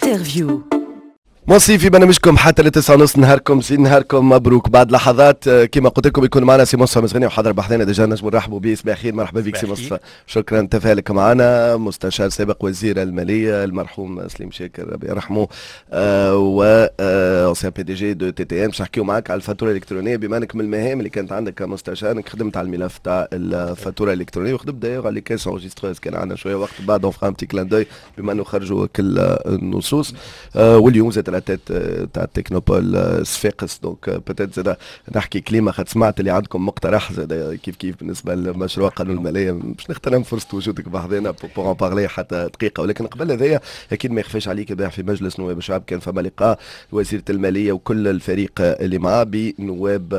انترفيو موصي في برنامجكم حتى لتسعة ونص. نهاركم سي نهاركم مبروك. بعد لحظات كما قلت لكم يكون معنا سي مصطفى مزغني وحضر بحثنا ديجا نجم نرحبوا به. صباح الخير، مرحبا بك سي مصطفى. شكرا تفاعلك معنا. مستشار سابق وزير الماليه المرحوم سليم شاكر ربي يرحمه و سي بي دي جي دو تي تي ام. باش نحكيو معاك على الفاتوره الالكترونيه بما انك من المهام اللي كانت عندك كمستشار انك خدمت على الملف تاع الفاتوره الالكترونيه وخدمت دايوغ على كاس انجستريز. كان عندنا شويه وقت بعد اون فرا كلان دوي بما انه خرجوا كل النصوص واليوم زاد على تيت تاع تكنوبول صفاقس. دونك بتات زاد نحكي كلمه خاطر سمعت اللي عندكم مقترح زاد كيف بالنسبه لمشروع قانون الماليه. باش نغتنم فرصه وجودك بحذنا بور ان بارلي حتى دقيقه. ولكن قبل هذايا اكيد ما يخفاش عليك بها في مجلس نواب الشعب كان فما لقاء وزيره الماليه وكل الفريق اللي معاه بنواب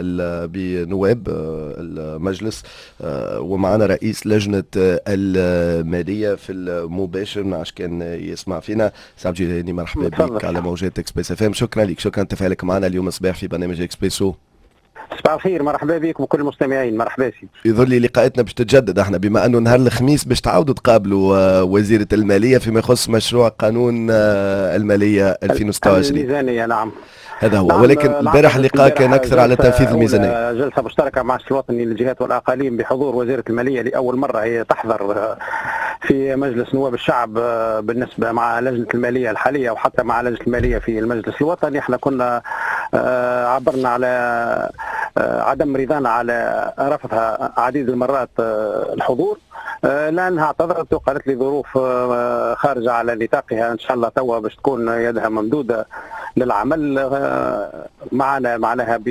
المجلس ومعنا رئيس لجنه الماليه في المباشر. ما عادش كان يسمع فينا سعد جيلاني. مرحبا بك على موجات اكسبريس اف ام. شكرا لك، شكرا تفاعلك معنا اليوم صباح في برنامج اكسبريسو. صباح الخير، مرحبا بكم وكل المستمعين. مرحبا سيدي. يظهر لي لقاءاتنا باش تتجدد احنا بما انه نهار الخميس باش تعاودوا تقابلوا وزيره الماليه فيما يخص مشروع قانون الماليه 2026. الميزانيه نعم. هذا هو نعم. ولكن البارح اللقاء كان اكثر على تنفيذ الميزانيه. جلسه مشتركه مع السلطه الوطني للجهات والاقاليم بحضور وزيره الماليه لاول مره هي تحضر في مجلس نواب الشعب بالنسبه مع لجنه الماليه الحاليه وحتى مع لجنه الماليه في المجلس الوطني. احنا كنا عبرنا على عدم رضانا على رفضها عديد المرات الحضور لانها اعتذرت وقالت لي ظروف خارجه على نطاقها. ان شاء الله توا باش تكون يدها ممدوده للعمل معنا معناها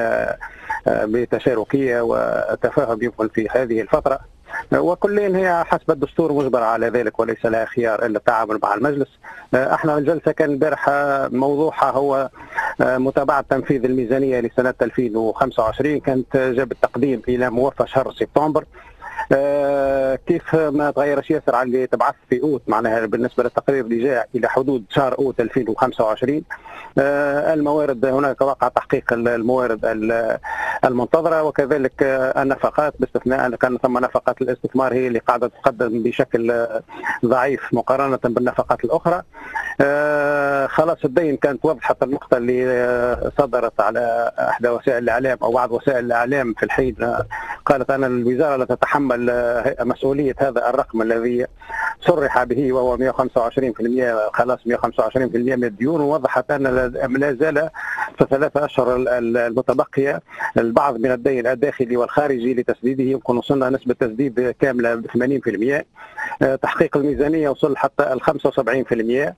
بتشاركيه وتفاهم يمكن في هذه الفتره. وكلين هي حسب الدستور مجبرة على ذلك وليس لها خيار الا التعامل مع المجلس. احنا الجلسه كان البارح موضوعها هو متابعه تنفيذ الميزانيه لسنه 2025. كانت جاب التقديم الى موفى شهر سبتمبر. كيف ما تغيرش ياسر على اللي تبعث في اوت معناها بالنسبه للتقرير اللي جاء الى حدود شهر اوت 2025. الموارد هناك وقع تحقيق الموارد المنتظره وكذلك النفقات باستثناء ان كان ثم نفقات الاستثمار هي اللي قاعده تقدم بشكل ضعيف مقارنه بالنفقات الاخرى. خلاص الدين كانت وضحت النقطه اللي صدرت على احدى وسائل الاعلام او بعض وسائل الاعلام في الحين. قالت ان الوزاره لا تتحمل مسؤوليه هذا الرقم الذي صرح به وهو 125% خلاص 125% من الديون. ووضحت ان لا زال في 3 أشهر المتبقيه البعض من الدين الداخلي والخارجي لتسديده يمكن وصلنا نسبه تسديد كامله ب 80%. تحقيق الميزانيه وصل حتى ال 75%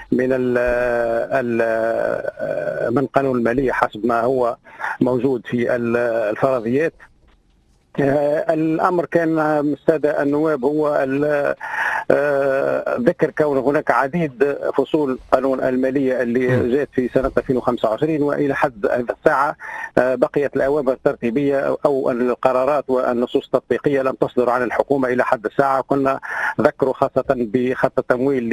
من قانون الماليه حسب ما هو موجود في الفرضيات. الامر كان الساده النواب هو ذكر كون هناك عديد فصول قانون الماليه اللي جاءت في سنه 2025 والى حد هذه الساعه بقيت الاوامر الترتيبيه او القرارات والنصوص التطبيقيه لم تصدر عن الحكومه الى حد الساعه. كنا ذكروا خاصه بخط التمويل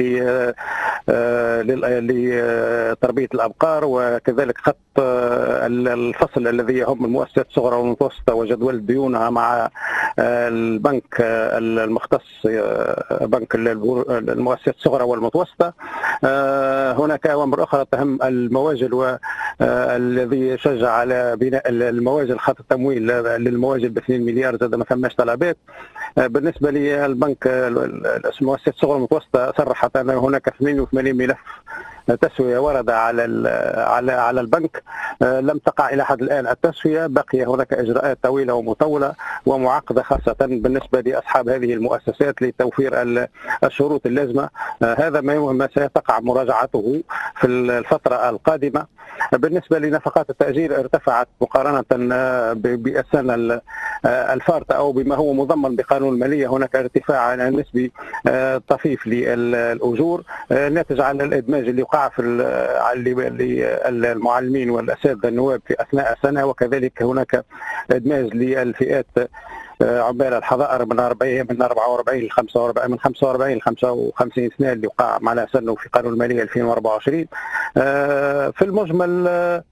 لتربيه الابقار وكذلك خط الفصل الذي يهم المؤسسات الصغرى والمتوسطه وجدول ديونها مع البنك المختص بنك المؤسسات الصغرى والمتوسطه. هناك اوامر اخرى تهم المواجل والذي شجع على بناء المواجل خط التمويل للمواجل ب 2 مليار زاد ما ثماش طلبات. بالنسبه للبنك المؤسسات الصغرى والمتوسطه صرحت ان هناك 88 ملف تسوية ورد على البنك لم تقع إلى حد الآن التسوية. بقي هناك إجراءات طويلة ومطولة ومعقدة خاصة بالنسبة لأصحاب هذه المؤسسات لتوفير الشروط اللازمة. هذا ما سيتقع مراجعته في الفترة القادمة. بالنسبة لنفقات التأجير ارتفعت مقارنة بالسنة الفارطة أو بما هو مضمن بقانون المالية. هناك ارتفاع نسبي طفيف للأجور ناتج عن الإدماج اللي وقع في المعلمين والأساتذة النواب في أثناء السنة وكذلك هناك إدماج للفئات عمال الحظائر من 44 ل 45 من 45 ل 55 سنه اللي وقع معنا سنه في قانون الماليه 2024. في المجمل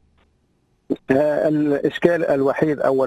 الاشكال الوحيد او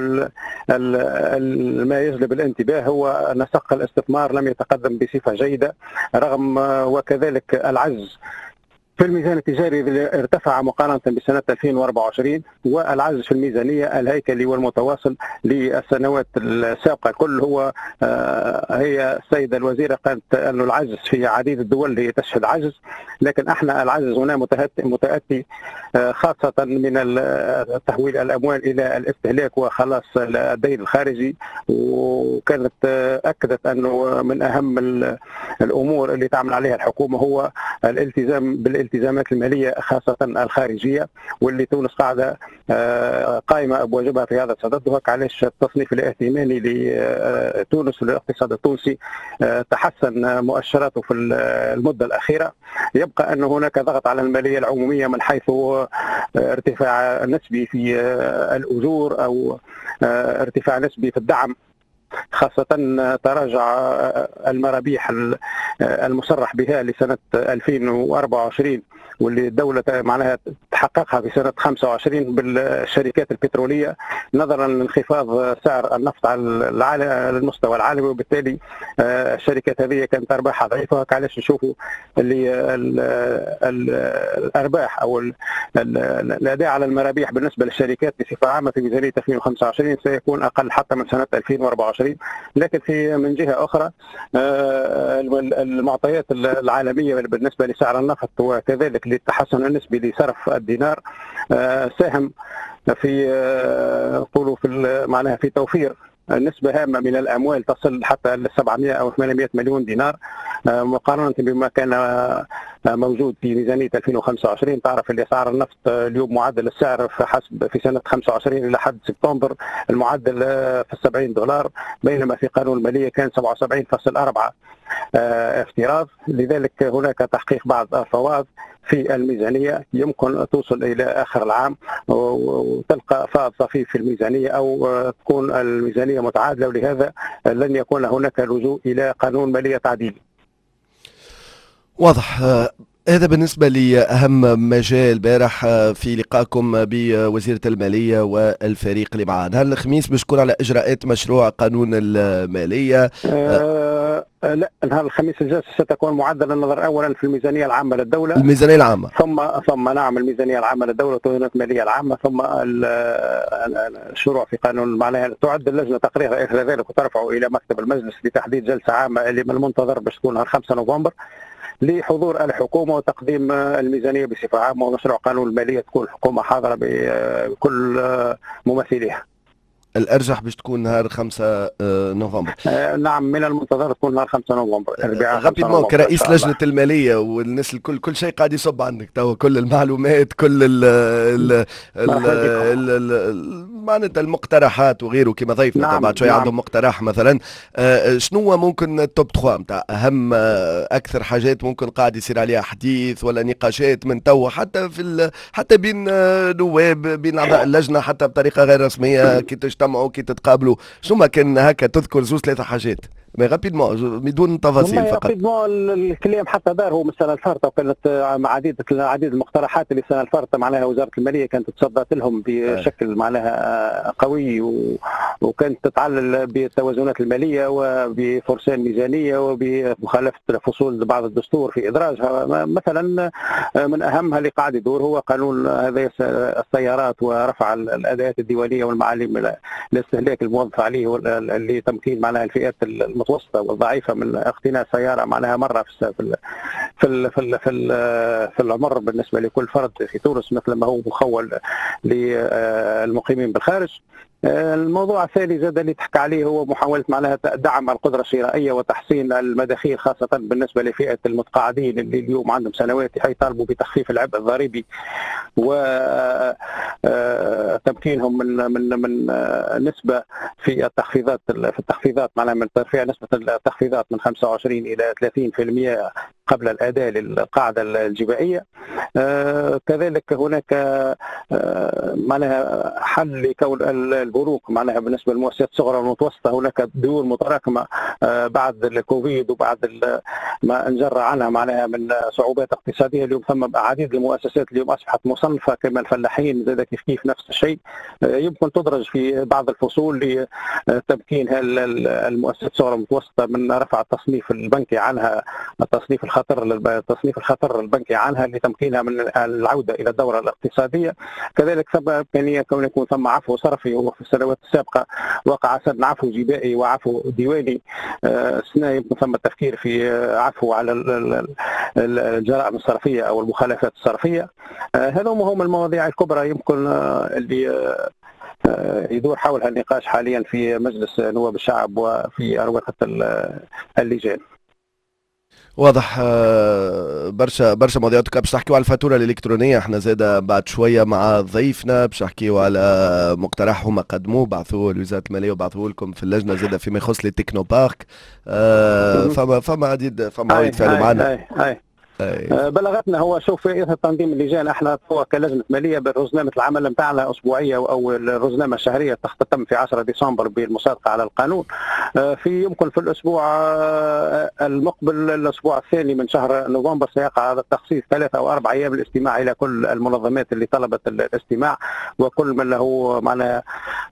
ما يجلب الانتباه هو ان سق الاستثمار لم يتقدم بصفه جيده رغم وكذلك العجز في الميزان التجاري ارتفع مقارنة بسنة 2024، والعجز في الميزانية الهيكلي والمتواصل للسنوات السابقة كل هو هي السيدة الوزيرة قالت أن العجز في عديد الدول هي تشهد عجز، لكن احنا العجز هنا متأتي خاصة من تحويل الأموال إلى الاستهلاك وخلاص الدين الخارجي. وكانت أكدت أنه من أهم الأمور اللي تعمل عليها الحكومة هو الالتزام بالالتزامات المالية خاصة الخارجية، واللي تونس قاعدة قائمة بواجبها في هذا الصدد. وهك علاش التصنيف الائتماني لتونس والاقتصاد التونسي تحسن مؤشراته في المدة الأخيرة. يبقى أن هناك ضغط على المالية العمومية من حيث ارتفاع نسبي في الأجور أو ارتفاع نسبي في الدعم، خاصة تراجع المرابيح المصرح بها لسنة 2024 واللي الدولة معناها تحققها في سنة 25 بالشركات البترولية نظرا لانخفاض سعر النفط على المستوى العالمي، وبالتالي الشركات هذه كانت أرباحها ضعيفة. علاش نشوفوا اللي الأرباح أو الأداء على المرابيح بالنسبة للشركات بصفة عامة في ميزانية 2025 سيكون أقل حتى من سنة 2024. لكن من جهة أخرى المعطيات العالمية بالنسبة لسعر النفط وكذلك للتحسن النسبي لصرف الدينار ساهم في قولوا في معناها في توفير نسبة هامة من الأموال تصل حتى ل 700 أو 800 مليون دينار مقارنة بما كان موجود في ميزانية 2025. تعرف اللي أسعار النفط اليوم معدل السعر في سنة 25 إلى حد سبتمبر المعدل في $70، بينما في قانون المالية كان 77.4 افتراض. لذلك هناك تحقيق بعض الفوائد في الميزانية يمكن توصل إلى آخر العام وتلقى فائض طفيف في الميزانية أو تكون الميزانية متعادلة، ولهذا لن يكون هناك لجوء إلى قانون مالية تعديلي. واضح. هذا بالنسبة لأهم مجال البارح في لقائكم بوزيرة المالية والفريق اللي معاه. نهار الخميس باش تكون على إجراءات مشروع قانون المالية. لا، نهار الخميس الجلسة ستكون معدلة النظر أولا في الميزانية العامة للدولة، الميزانية العامة، ثم نعم الميزانية العامة للدولة وتوازنات المالية العامة، ثم الشروع في قانون معناها تعد اللجنة تقرير إثر ذلك وترفعه إلى مكتب المجلس لتحديد جلسة عامة اللي من المنتظر باش تكون نهار 5 نوفمبر لحضور الحكومة وتقديم الميزانية بصفة عامة ومشروع قانون المالية تكون الحكومة حاضرة بكل ممثليها. الأرجح باش تكون نهار 5 نوفمبر. نعم من المنتظر تكون نهار 5 نوفمبر. غابيدمون كرئيس لجنة المالية والناس الكل كل شيء قاعد يصب عندك توا، كل المعلومات كل معناتها المقترحات وغيره كما ضيفنا. نعم بعد شوية عندهم مقترح مثلا. شنو ممكن التوب 3 نتاع أهم أكثر حاجات ممكن قاعد يصير عليها حديث ولا نقاشات من توا حتى حتى بين نواب بين أعضاء اللجنة حتى بطريقة غير رسمية كي تجتمعوا كي تتقابلوا؟ شنو ما كان هكا تذكر زوج 3 حاجات مي رابيدمون بدون تفاصيل فقط. رابيدمون الكلام حتى دار هو من السنه الفارطه، وكانت مع عديد المقترحات اللي السنه الفارطه معناها وزاره الماليه كانت تصدت لهم بشكل معناها قوي وكانت تتعلل بالتوازنات الماليه وبفرسان ميزانيه وبمخالفه فصول بعض الدستور في ادراجها. مثلا من اهمها اللي قاعد يدور هو قانون هذا السيارات ورفع الاداءات الديوانيه والمعالم لاستهلاك الموظف عليه لتمكين معناها الفئات المتوسطه والضعيفه من اقتناء سياره معناها مره في العمر بالنسبه لكل فرد في تونس مثل ما هو مخول للمقيمين بالخارج. الموضوع الثاني زاد اللي تحكى عليه هو محاولة معناها دعم القدرة الشرائية وتحسين المداخيل خاصة بالنسبة لفئة المتقاعدين اللي اليوم عندهم سنوات يطالبوا بتخفيف العبء الضريبي وتمكينهم من نسبة في التخفيضات معناها من ترفيع نسبة التخفيضات من 25 إلى 30% قبل الأداء للقاعدة الجبائية. كذلك هناك معناها حل لكون البنوك معناها بالنسبة للمؤسسات الصغرى والمتوسطة هناك ديون متراكمة بعد الكوفيد وبعد ما انجر عنها معناها من صعوبات اقتصادية. اليوم ثم عديد المؤسسات اليوم أصبحت مصنفة كما الفلاحين زاد كيف نفس الشيء، يمكن تدرج في بعض الفصول لتمكين المؤسسات الصغرى والمتوسطة من رفع التصنيف البنكي عنها التصنيف الخاص تصنيف الخطر البنكي عنها لتمكينها من العوده الى الدوره الاقتصاديه. كذلك ثم امكانيه كون يكون ثم عفو صرفي، وفي السنوات السابقه وقع سن عفو جبائي وعفو ديواني. السنه يمكن ثم التفكير في عفو على الجرائم الصرفيه او المخالفات الصرفيه. هذوم هم المواضيع الكبرى يمكن اللي يدور حولها النقاش حاليا في مجلس نواب الشعب وفي أروقة اللجان. واضح. برشا مواضيعات. باش نحكيو على الفاتوره الالكترونيه، احنا زاده بعد شويه مع ضيفنا باش نحكيو على مقترح هما قدموه بعثوه لوزاره الماليه وبعثوه لكم في اللجنه زاده فيما يخص التكنو بارك. فما عديد يتفاعلوا معنا. بلغتنا هو شوف في تنظيم اللجان، احنا كلجنه ماليه برزنامه العمل نتاعنا اسبوعيه او الرزنامه الشهريه تختتم في 10 ديسمبر بالمصادقه على القانون. يمكن في الاسبوع المقبل الاسبوع الثاني من شهر نوفمبر سيقع هذا التخصيص 3 أو 4 ايام للاستماع الى كل المنظمات اللي طلبت الاستماع، وكل من له معنا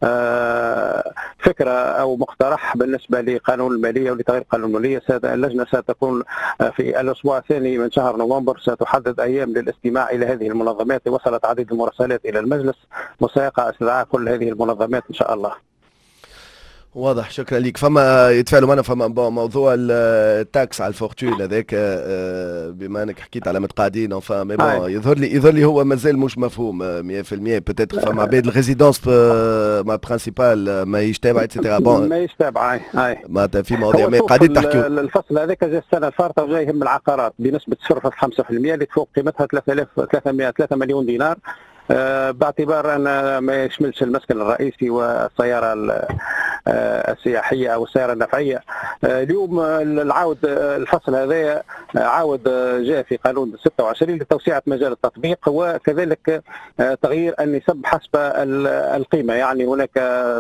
فكره او مقترح بالنسبه لقانون الماليه ولتغيير قانون الماليه. اللجنه ستكون في الاسبوع الثاني من شهر نوفمبر ستحدد ايام للاستماع الى هذه المنظمات. وصلت عديد المراسلات الى المجلس وسيقع استدعاء كل هذه المنظمات ان شاء الله. واضح، شكرا لك. فما يتفاعلوا معنا فما موضوع التاكس على الفورتون هذاك، بما انك حكيت على متقاعدين يظهر لي هو مازال مش مفهوم 100%. بوتيتر فما عباد الريزيدونس ما برانسيبال ما يتابع اتسيتيرا ما يتابع. معناتها في مواضيع ما قاعدين تحكيوا. الفصل هذاك جاء السنه الفارطه وجاي يهم العقارات بنسبه 0.5% اللي تفوق قيمتها 3 مليون دينار، باعتبار أن ما يشملش المسكن الرئيسي والسيارة السياحية أو السيارة النفعية. اليوم العود الفصل هذا عاود جاء في قانون 26 لتوسعة مجال التطبيق، وكذلك تغيير النسب حسب القيمة. يعني هناك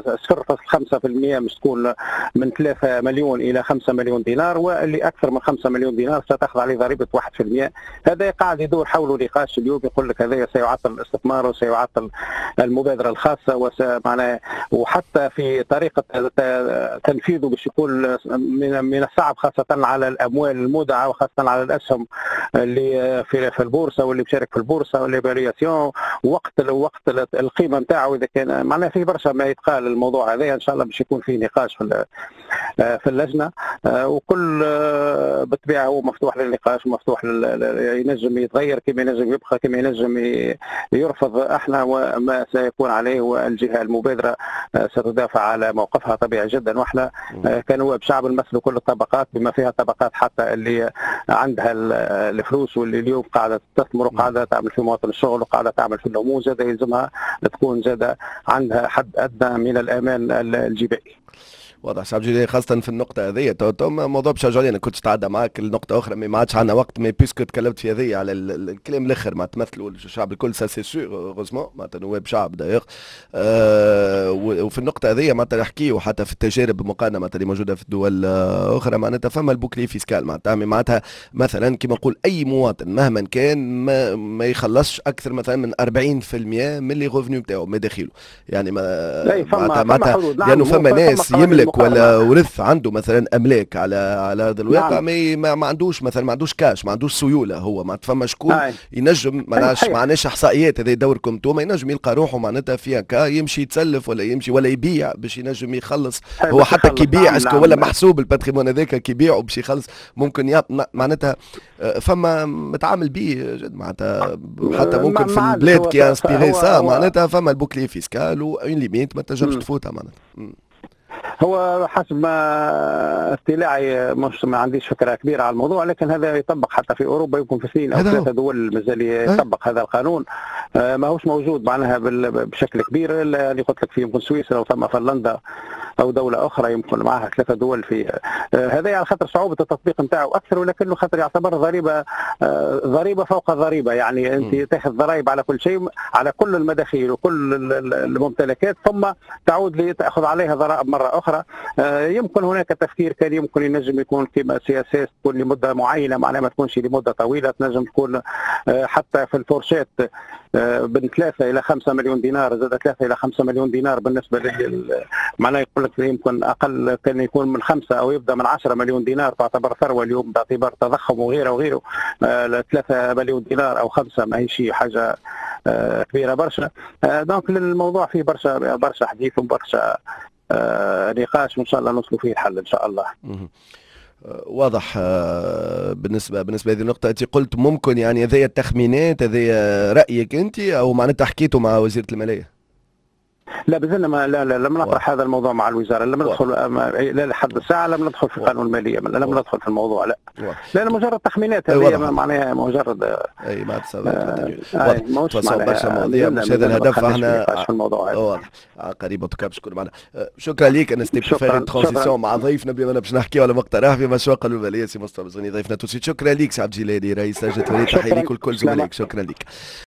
0.5% مش تكون من 3 مليون إلى 5 مليون دينار، واللي أكثر من 5 مليون دينار ستأخذ عليه ضريبة 1%. هذا قاعد يدور حوله نقاش اليوم، يقول لك هذا سيعطل الاستثمار وسيعطل المبادرة الخاصة وحتى في طريقة تنفيذه باش يكون من الصعب خاصة على الأموال المودعة وخاصة على الأسهم اللي في البورصة واللي بيشارك في البورصة والليبرياسيون وقت القيمة نتاعو. إذا كان معناها في برشا ما يتقال الموضوع هذا، إن شاء الله باش يكون فيه نقاش في اللجنة، وكل بالطبيعة هو مفتوح للنقاش ومفتوح ينجم يتغير كما ينجم يبقى كما ينجم يرفض. احنا وما سيكون عليه والجهة المبادرة ستدافع على موقفها طبيعي جدا. واحنا كنواب شعب نمثل كل الطبقات بما فيها طبقات حتى اللي عندها الفلوس واللي اليوم قاعدة تستثمر وقاعدة تعمل في مواطن الشغل وقاعدة تعمل في النمو، زاد يلزمها تكون زاد عندها حد أدنى من الأمان الجبائي. واضح شعب جيلي خاصة في النقطة هذه. موضوع باش انا كنت تعدى معاك النقطة أخرى ما عادش عندنا وقت، مي بيسكو تكلمت في هذه على الكلام الآخر ما تمثلوا الشعب الكل سا سي سور اوغوزمون معناتها نواب شعب دايوغ. وفي النقطة هذه معناتها نحكيو حتى في التجارب المقارنة معناتها اللي موجودة في الدول أخرى معناتها فما البوكلي فيسكال معناتها مثلا كما نقول أي مواطن مهما كان ما يخلصش أكثر مثلا من 40% من اللي غوفنيو نتاعو مداخيله. يعني معناتها لأنه فما ناس يملك ولا ورث عنده مثلا املاك على هذا الواقع ما عندوش مثلا ما عندوش كاش ما عندوش سيوله. هو ما فما شكون ينجم معناش احصائيات هذا يدوركم انتوما ينجم يلقى روحه معناتها فيها كا يمشي يتسلف ولا يمشي ولا يبيع باش ينجم يخلص. هو حتى كي يبيع اسكو ولا محسوب الباتريمون هذاك كي يبيعوا باش يخلص ممكن معناتها فما متعامل به معناتها حتى ممكن في البلاد كي انسبيري سا معناتها فما البوكلي فيسكال وان ليميت ما تنجمش تفوتها معناتها. هو حسب ما اطلاعي مش ما عنديش فكره كبيره على الموضوع، لكن هذا يطبق حتى في اوروبا، يمكن في 2 أو 3 دول مازال يطبق هذا القانون. ما هوش موجود معناها بشكل كبير الا اللي قلت لك فيه يمكن سويسرا وثم فنلندا او دوله اخرى يمكن معها 3 دول في هذا على خاطر صعوبه التطبيق نتاعو اكثر، ولكنه خاطر يعتبر ضريبه فوق الضريبه. يعني انت تاخذ ضرائب على كل شيء على كل المداخيل وكل الممتلكات ثم تعود لتاخذ عليها ضرائب مره اخرى اخرى. يمكن هناك تفكير كان يمكن ينجم يكون كما سياسات تكون لمده معينه، معناها ما تكونش لمده طويله، تنجم تكون حتى في الفورشيت من 3 الى 5 مليون دينار، زاد 3 الى 5 مليون دينار بالنسبه معناها يقول لك يمكن اقل كان يكون من 5 او يبدا من 10 مليون دينار، تعتبر ثروه اليوم باعتبار التضخم وغيره وغيره. 3 مليون دينار او 5 ما هي شيء حاجه كبيره برشا. دونك الموضوع فيه برشا حديث وبرشا نقاش، وان شاء الله نوصلوا فيه الحل ان شاء الله. واضح. بالنسبه لهذه النقطه انت قلت ممكن يعني هذه التخمينات، هذه رايك انت او معناتها حكيتوا مع وزيره الماليه؟ لا بزلنا لا لم نطرح هذا الموضوع مع الوزاره، لم ندخل لا لحد الساعه لم ندخل في قانون الماليه، لم ندخل في الموضوع لا. لان مجرد تحمينات هذه معناها مجرد اي ما تصور برشا مواضيع مش هذا الهدف. احنا في الموضوع واضح قريب وتكاب. شكرا معنا. شكرا ليك. انا ستيب فيري ترانزيسيون مع ضيفنا بما نمشي نحكيو على مقترح في مشروع قانون الماليه سي مصطفى مزغني ضيفنا توسي. شكرا ليك سي عبد الجلالي رئيس لجنه التحيه ليك والكل زملائك. شكرا ليك.